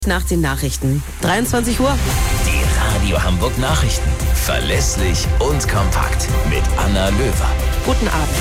Nach den Nachrichten. 23 Uhr. Die Radio Hamburg Nachrichten. Verlässlich und kompakt. Mit Anna Löwer. Guten Abend.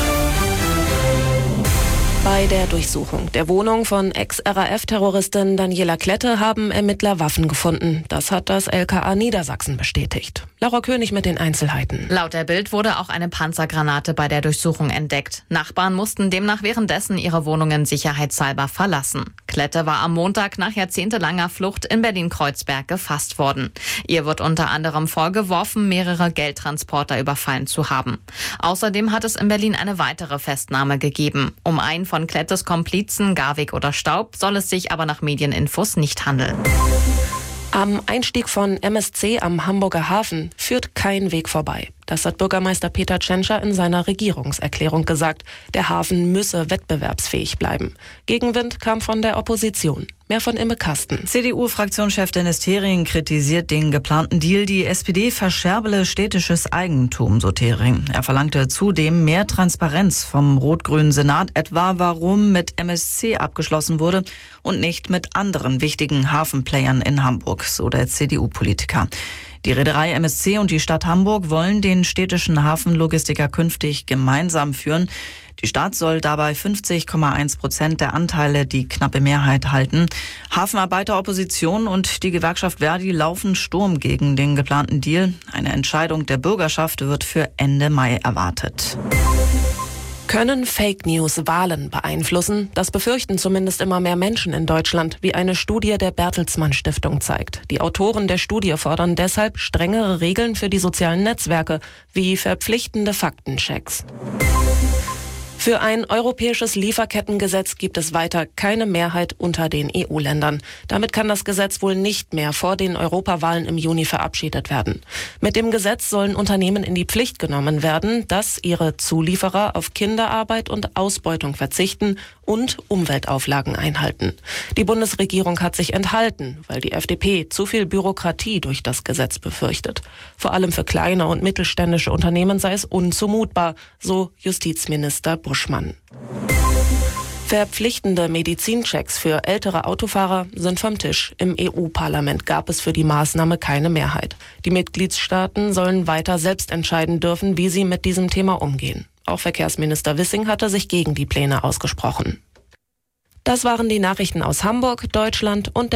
Bei der Durchsuchung der Wohnung von Ex-RAF-Terroristin Daniela Klette haben Ermittler Waffen gefunden. Das hat das LKA Niedersachsen bestätigt. Laura König mit den Einzelheiten. Laut der Bild wurde auch eine Panzergranate bei der Durchsuchung entdeckt. Nachbarn mussten demnach währenddessen ihre Wohnungen sicherheitshalber verlassen. Klette war am Montag nach jahrzehntelanger Flucht in Berlin-Kreuzberg gefasst worden. Ihr wird unter anderem vorgeworfen, mehrere Geldtransporter überfallen zu haben. Außerdem hat es in Berlin eine weitere Festnahme gegeben. Um einen von Klettes Komplizen, Garwig oder Staub, soll es sich aber nach Medieninfos nicht handeln. Am Einstieg von MSC am Hamburger Hafen führt kein Weg vorbei. Das hat Bürgermeister Peter Tschentscher in seiner Regierungserklärung gesagt. Der Hafen müsse wettbewerbsfähig bleiben. Gegenwind kam von der Opposition. Mehr von Imme Kasten. CDU-Fraktionschef Dennis Thering kritisiert den geplanten Deal. Die SPD verscherbele städtisches Eigentum, so Thering. Er verlangte zudem mehr Transparenz vom rot-grünen Senat, etwa warum mit MSC abgeschlossen wurde und nicht mit anderen wichtigen Hafenplayern in Hamburg, so der CDU-Politiker. Die Reederei MSC und die Stadt Hamburg wollen den städtischen Hafenlogistiker künftig gemeinsam führen. Die Stadt soll dabei 50,1% der Anteile, die knappe Mehrheit halten. Hafenarbeiter, Opposition und die Gewerkschaft Verdi laufen Sturm gegen den geplanten Deal. Eine Entscheidung der Bürgerschaft wird für Ende Mai erwartet. Können Fake News Wahlen beeinflussen? Das befürchten zumindest immer mehr Menschen in Deutschland, wie eine Studie der Bertelsmann Stiftung zeigt. Die Autoren der Studie fordern deshalb strengere Regeln für die sozialen Netzwerke, wie verpflichtende Faktenchecks. Für ein europäisches Lieferkettengesetz gibt es weiter keine Mehrheit unter den EU-Ländern. Damit kann das Gesetz wohl nicht mehr vor den Europawahlen im Juni verabschiedet werden. Mit dem Gesetz sollen Unternehmen in die Pflicht genommen werden, dass ihre Zulieferer auf Kinderarbeit und Ausbeutung verzichten und Umweltauflagen einhalten. Die Bundesregierung hat sich enthalten, weil die FDP zu viel Bürokratie durch das Gesetz befürchtet. Vor allem für kleine und mittelständische Unternehmen sei es unzumutbar, so Justizminister Buschmann. Verpflichtende Medizinchecks für ältere Autofahrer sind vom Tisch. Im EU-Parlament gab es für die Maßnahme keine Mehrheit. Die Mitgliedstaaten sollen weiter selbst entscheiden dürfen, wie sie mit diesem Thema umgehen. Auch Verkehrsminister Wissing hatte sich gegen die Pläne ausgesprochen. Das waren die Nachrichten aus Hamburg, Deutschland und der